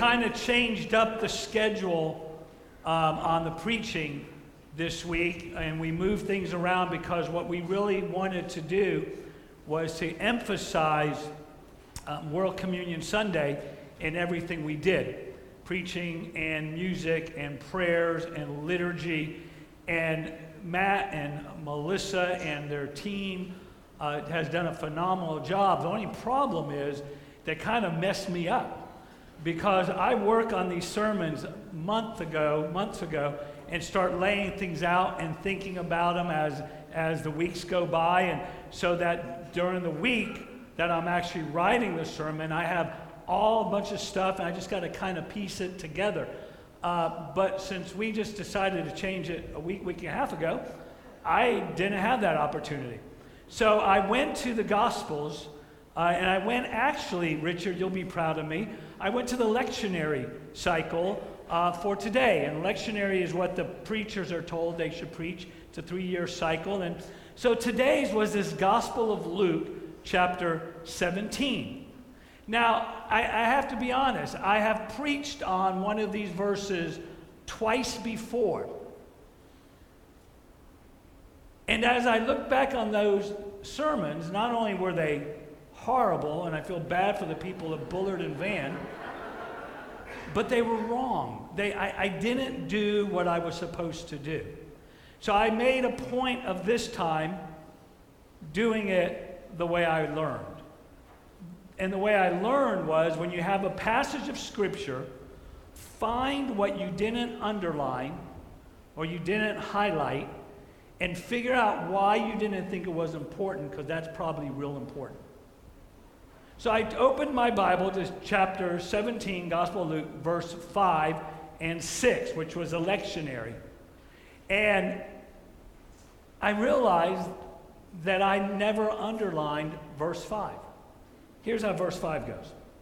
kind of changed up the schedule on the preaching this week, and we moved things around because what we really wanted to do was to emphasize World Communion Sunday in everything we did. Preaching and music and prayers and liturgy. And Matt and Melissa and their team has done a phenomenal job. The only problem is they kind of messed me up because I work on these sermons months ago, and start laying things out and thinking about them as the weeks go by, and so that during the week that I'm actually writing the sermon, I have a bunch of stuff, and I just got to kind of piece it together. But since we just decided to change it a week and a half ago, I didn't have that opportunity. So I went to the Gospels, and I went actually, Richard, you'll be proud of me, I went to the lectionary cycle for today. And lectionary is what the preachers are told they should preach. It's a 3-year cycle. And so today's was this Gospel of Luke, chapter 17. Now, I have to be honest, I have preached on one of these verses twice before. And as I look back on those sermons, not only were they horrible, and I feel bad for the people of Bullard and Van, but they were wrong. I didn't do what I was supposed to do. So I made a point of this time doing it the way I learned. And the way I learned was when you have a passage of Scripture, find what you didn't underline or you didn't highlight and figure out why you didn't think it was important, because that's probably real important. So I opened my Bible to chapter 17, Gospel of Luke, verse 5 and 6, which was a lectionary. And I realized that I never underlined verse 5. Here's how verse 5 goes.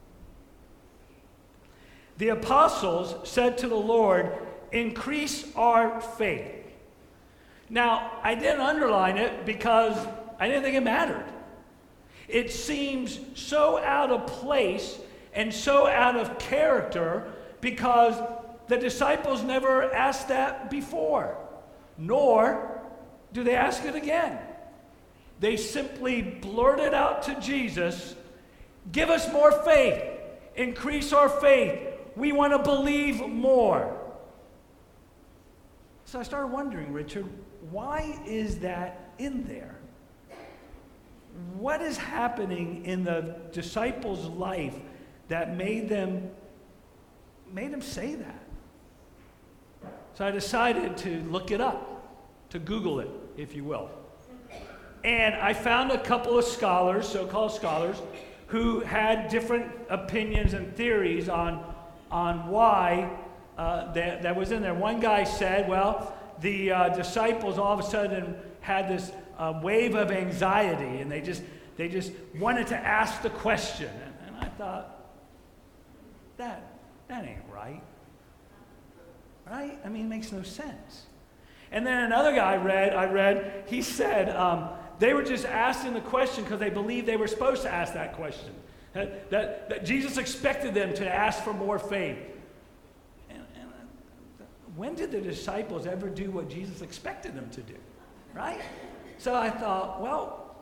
The apostles said to the Lord, "Increase our faith." Now, I didn't underline it because I didn't think it mattered. It seems so out of place and so out of character because the disciples never asked that before, nor do they ask it again. They simply blurted out to Jesus, "Give us more faith, increase our faith. We want to believe more." So I started wondering, Richard, why is that in there? What is happening in the disciples' life that made them say that? So I decided to look it up, to Google it, if you will. And I found a couple of scholars, so-called scholars, who had different opinions and theories on why that was in there. One guy said, well, the disciples all of a sudden had this wave of anxiety, and they just wanted to ask the question. And I thought, that ain't right. Right? I mean, it makes no sense. And then another guy I read, he said they were just asking the question because they believed they were supposed to ask that question. That Jesus expected them to ask for more faith. And when did the disciples ever do what Jesus expected them to do? Right? So I thought, well,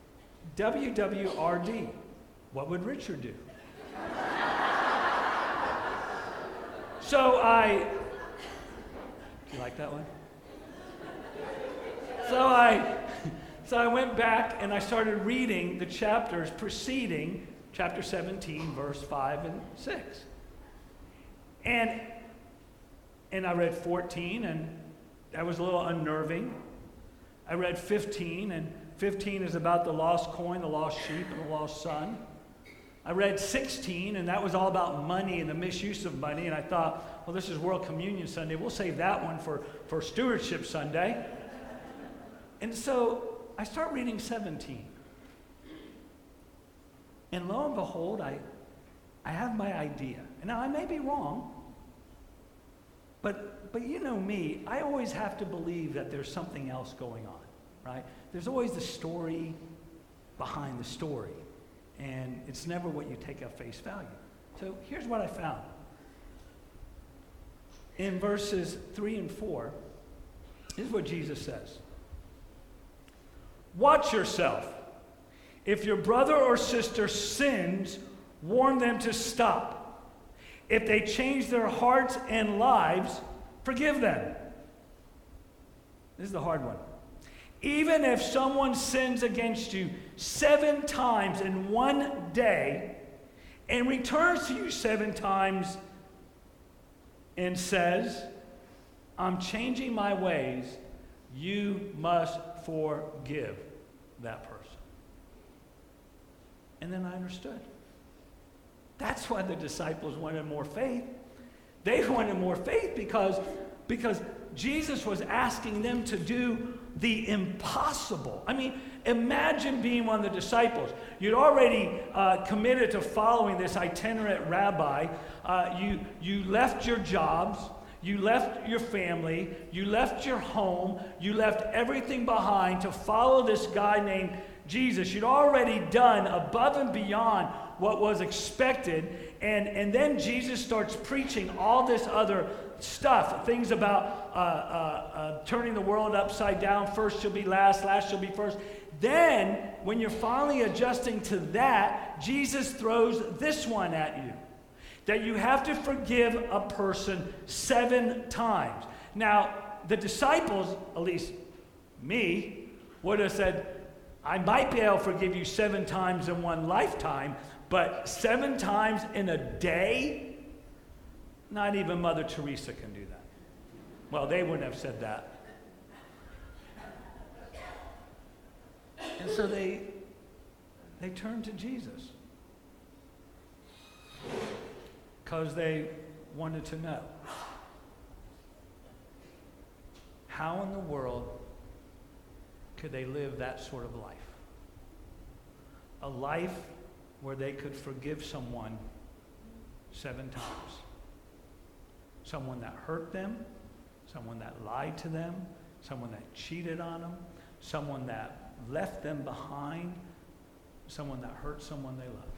WWRD, what would Richard do? You like that one? So I went back and I started reading the chapters preceding chapter 17, verse 5 and 6. And I read 14, and that was a little unnerving. I read 15, and 15 is about the lost coin, the lost sheep, and the lost son. I read 16, and that was all about money and the misuse of money, and I thought, well, this is World Communion Sunday. We'll save that one for Stewardship Sunday. And so I start reading 17. And lo and behold, I have my idea. And now I may be wrong, but you know me, I always have to believe that there's something else going on, right? There's always the story behind the story, and it's never what you take at face value. So here's what I found. in verses 3 and 4, here's what Jesus says. Watch yourself. If your brother or sister sins, warn them to stop. If they change their hearts and lives, forgive them. This is the hard one. Even if someone sins against you 7 times in one day and returns to you 7 times and says, I'm changing my ways, you must forgive that person. And then I understood. That's why the disciples wanted more faith. They wanted more faith because Jesus was asking them to do the impossible. I mean, imagine being one of the disciples. You'd already committed to following this itinerant rabbi. You left your jobs. You left your family. You left your home. You left everything behind to follow this guy named Jesus. You'd already done above and beyond what was expected. And then Jesus starts preaching all this other stuff. Things about turning the world upside down. First shall be last, last shall be first. Then, when you're finally adjusting to that, Jesus throws this one at you. That you have to forgive a person 7 times. Now, the disciples, at least me, would have said, I might be able to forgive you 7 times in one lifetime, but 7 times in a day? Not even Mother Teresa can do that. Well, they wouldn't have said that. And so they turned to Jesus because they wanted to know, how in the world could they live that sort of life? A life where they could forgive someone 7 times. Someone that hurt them, someone that lied to them, someone that cheated on them, someone that left them behind, someone that hurt someone they loved.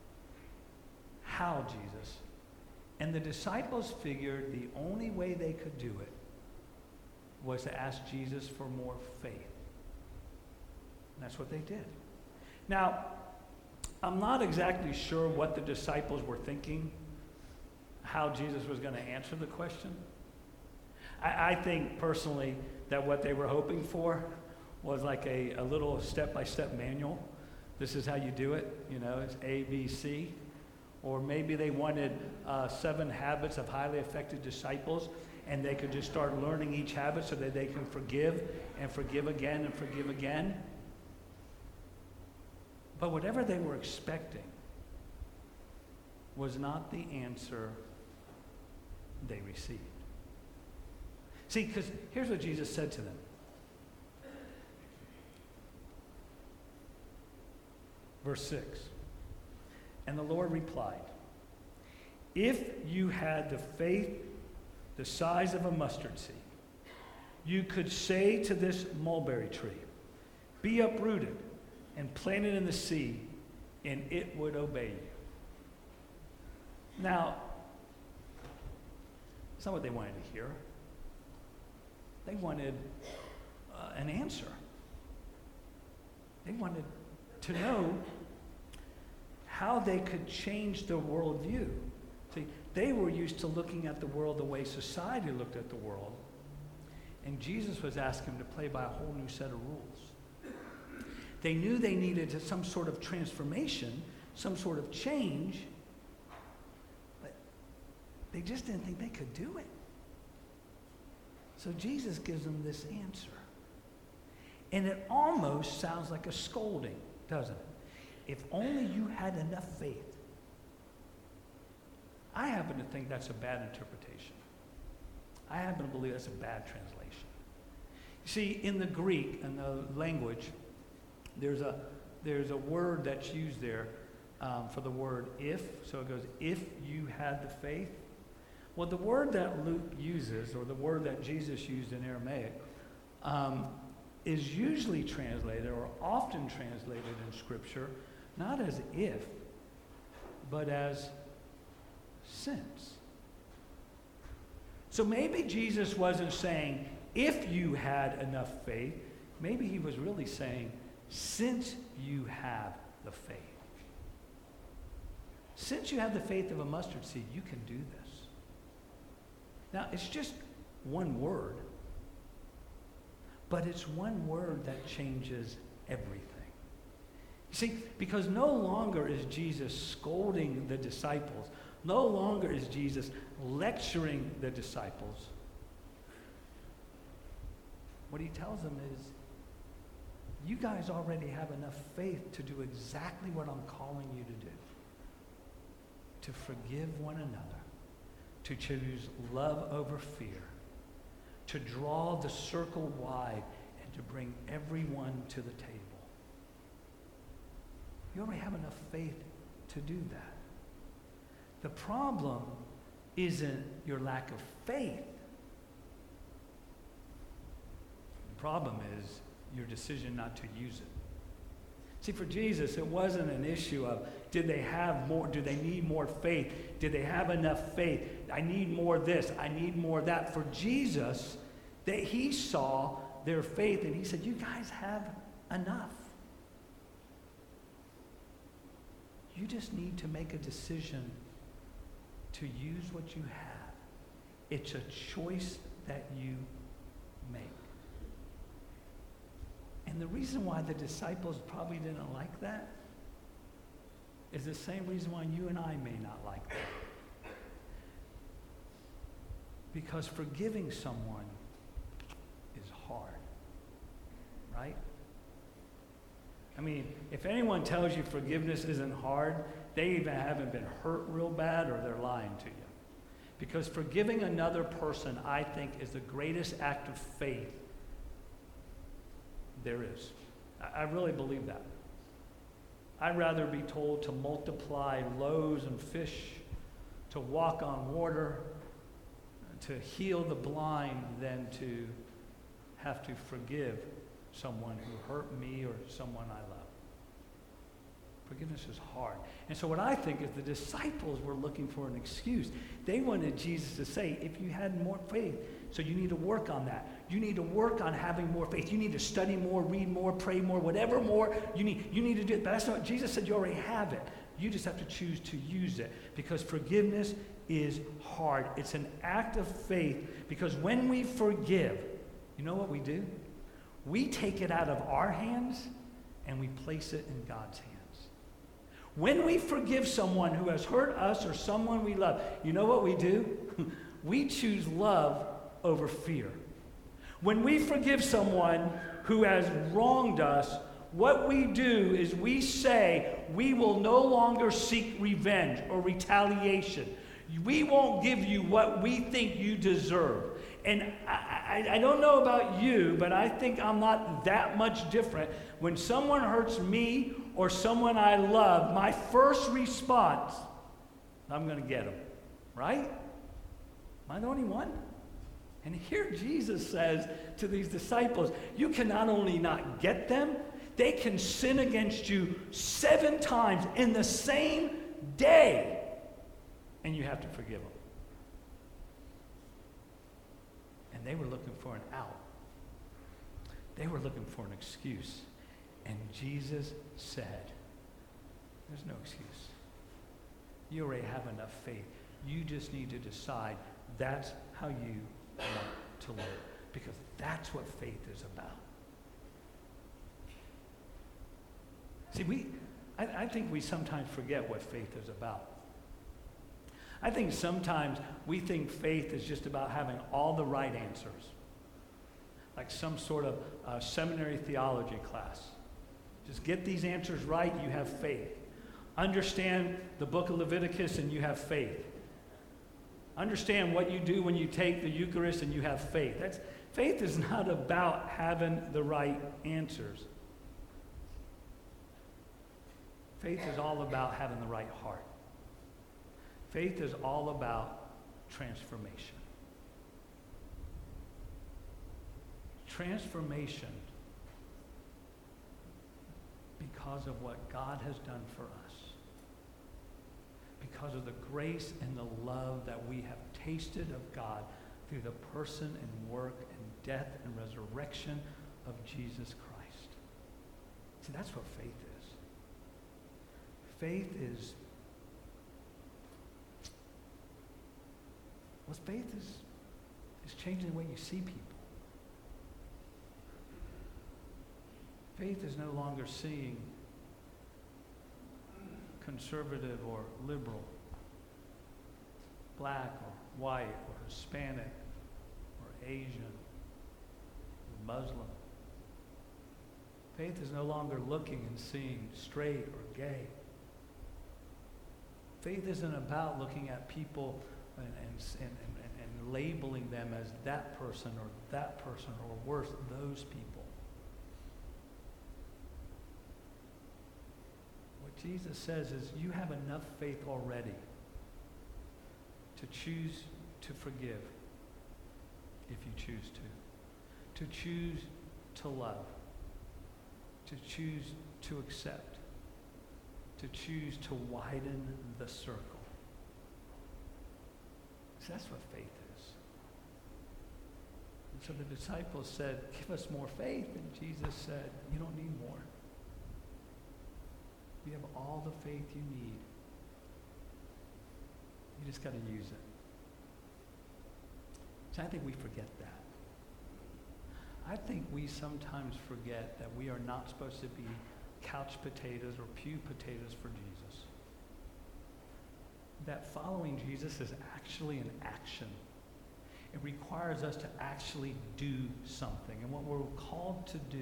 How, Jesus? And the disciples figured the only way they could do it was to ask Jesus for more faith. And that's what they did. Now, I'm not exactly sure what the disciples were thinking, how Jesus was going to answer the question. I think personally that what they were hoping for was like a little step-by-step manual. This is how you do it. You know, it's A, B, C. Or maybe they wanted 7 habits of highly effective disciples, and they could just start learning each habit so that they can forgive and forgive again and forgive again. But whatever they were expecting was not the answer they received. See, because here's what Jesus said to them. Verse 6. And the Lord replied, if you had the faith the size of a mustard seed, you could say to this mulberry tree, be uprooted and planted in the sea, and it would obey you. Now, it's not what they wanted to hear. They wanted an answer. They wanted to know how they could change their worldview. See, they were used to looking at the world the way society looked at the world, and Jesus was asking them to play by a whole new set of rules. They knew they needed some sort of transformation, some sort of change, but they just didn't think they could do it. So Jesus gives them this answer. And it almost sounds like a scolding, doesn't it? If only you had enough faith. I happen to think that's a bad interpretation. I happen to believe that's a bad translation. You see, in the Greek, in the language, there's a word that's used there for the word if. So it goes, if you had the faith. Well, the word that Luke uses, or the word that Jesus used in Aramaic, is usually translated, or often translated in Scripture, not as if, but as since. So maybe Jesus wasn't saying, if you had enough faith. Maybe he was really saying, since you have the faith. Since you have the faith of a mustard seed, you can do this. Now, it's just one word, but it's one word that changes everything. You see, because no longer is Jesus scolding the disciples, no longer is Jesus lecturing the disciples. What he tells them is, you guys already have enough faith to do exactly what I'm calling you to do. To forgive one another, to choose love over fear, to draw the circle wide, and to bring everyone to the table. You already have enough faith to do that. The problem isn't your lack of faith. The problem is your decision not to use it. See, for Jesus, it wasn't an issue of, did they have more, do they need more faith? Did they have enough faith? I need more this, I need more that. For Jesus, he saw their faith and he said, you guys have enough. You just need to make a decision to use what you have. It's a choice that you make. And the reason why the disciples probably didn't like that is the same reason why you and I may not like that. Because forgiving someone is hard, right? I mean, if anyone tells you forgiveness isn't hard, they even haven't been hurt real bad or they're lying to you. Because forgiving another person, I think, is the greatest act of faith there is. I really believe that. I'd rather be told to multiply loaves and fish, to walk on water, to heal the blind, than to have to forgive someone who hurt me or someone I love. Forgiveness is hard. And so what I think is the disciples were looking for an excuse. They wanted Jesus to say, if you had more faith, so you need to work on that. You need to work on having more faith. You need to study more, read more, pray more, whatever more you need to do it. But that's not, Jesus said you already have it. You just have to choose to use it, because forgiveness is hard. It's an act of faith, because when we forgive, you know what we do? We take it out of our hands and we place it in God's hands. When we forgive someone who has hurt us or someone we love, you know what we do? We choose love over fear. When we forgive someone who has wronged us, what we do is we say we will no longer seek revenge or retaliation. We won't give you what we think you deserve. And I don't know about you, but I think I'm not that much different. When someone hurts me or someone I love, my first response, I'm going to get them. Right? Am I the only one? And here Jesus says to these disciples, you can not only not get them, they can sin against you 7 times in the same day, and you have to forgive them. And they were looking for an out. They were looking for an excuse. And Jesus said, there's no excuse. You already have enough faith. You just need to decide that's how you want to live. Because that's what faith is about. See, I think we sometimes forget what faith is about. I think sometimes we think faith is just about having all the right answers. Like some sort of seminary theology class. Just get these answers right, you have faith. Understand the book of Leviticus and you have faith. Understand what you do when you take the Eucharist and you have faith. Faith is not about having the right answers. Faith is all about having the right heart. Faith is all about transformation. Transformation because of what God has done for us. Because of the grace and the love that we have tasted of God through the person and work and death and resurrection of Jesus Christ. See, that's what faith is. Faith is, is changing the way you see people. Faith is no longer seeing conservative or liberal, black or white or Hispanic or Asian or Muslim. Faith is no longer looking and seeing straight or gay. Faith isn't about looking at people and labeling them as that person or worse, those people. What Jesus says is you have enough faith already to choose to forgive if you choose to choose to love, to choose to accept, to choose to widen the circle. So that's what faith is. And so the disciples said, give us more faith. And Jesus said, you don't need more. You have all the faith you need. You just got to use it. So I think we forget that. I think we sometimes forget that we are not supposed to be couch potatoes or pew potatoes for Jesus. That following Jesus is actually an action. It requires us to actually do something. And what we're called to do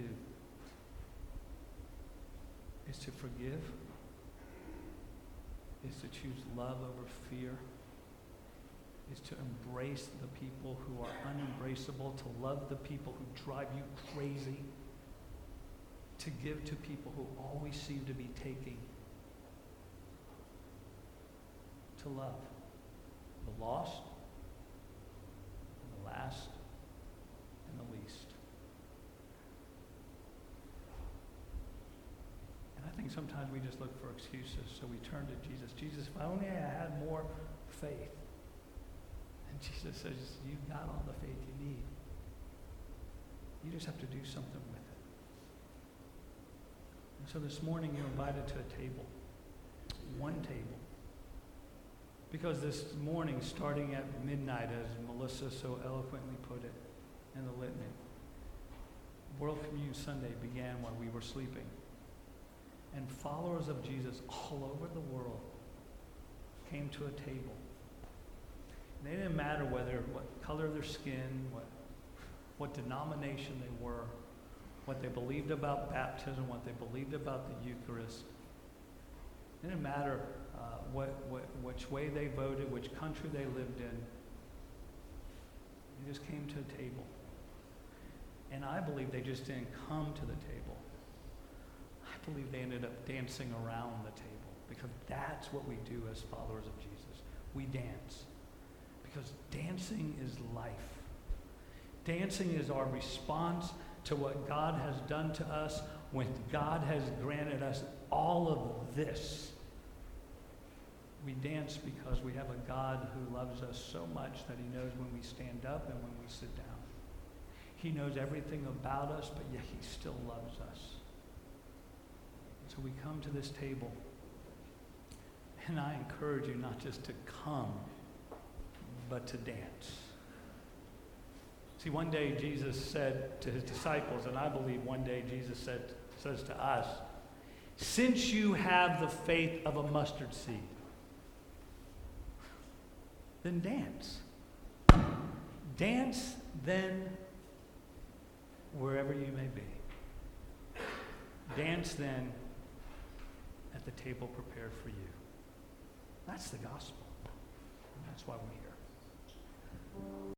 is to forgive, is to choose love over fear, is to embrace the people who are unembraceable, to love the people who drive you crazy, to give to people who always seem to be taking, to love the lost, and the last, and the least. And I think sometimes we just look for excuses, so we turn to Jesus. Jesus, if only I had more faith. And Jesus says, you've got all the faith you need. You just have to do something with it. And so this morning you're invited to a table. One table. Because this morning, starting at midnight, as Melissa so eloquently put it in the litany, World Communion Sunday began while we were sleeping. And followers of Jesus all over the world came to a table. And it didn't matter what color their skin, what denomination they were, what they believed about baptism, what they believed about the Eucharist. It didn't matter which way they voted, which country they lived in. They just came to a table. And I believe they just didn't come to the table. I believe they ended up dancing around the table, because that's what we do as followers of Jesus. We dance. Because dancing is life. Dancing is our response to what God has done to us when God has granted us all of this. We dance because we have a God who loves us so much that he knows when we stand up and when we sit down. He knows everything about us, but yet he still loves us. So we come to this table, and I encourage you not just to come, but to dance. See, one day Jesus said to his disciples, and I believe one day Jesus says to us, since you have the faith of a mustard seed, then dance. Dance then wherever you may be. Dance then at the table prepared for you. That's the gospel. And that's why we're here.